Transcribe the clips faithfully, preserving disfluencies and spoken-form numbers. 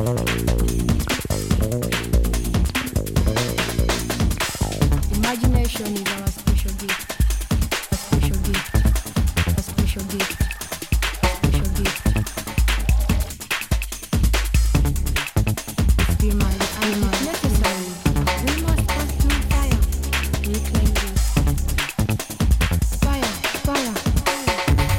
Imagination is our special gift. A special gift. A special gift. A special gift. Still my animal. It's necessary. We must pass through fire. Reclaim this. Fire, fire, fire.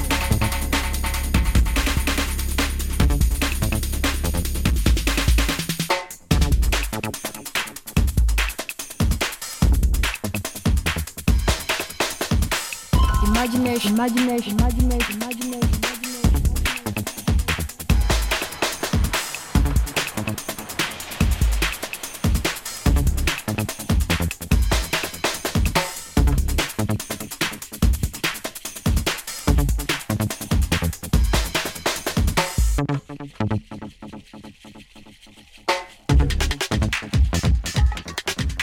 Imagination, imagination, imagination, imagination, imagination.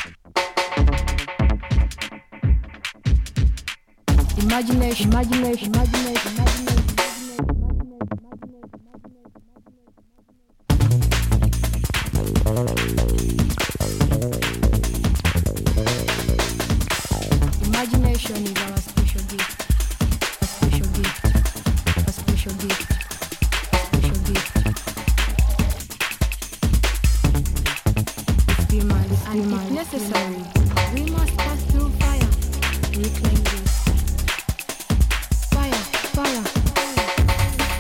Imagination, imagination,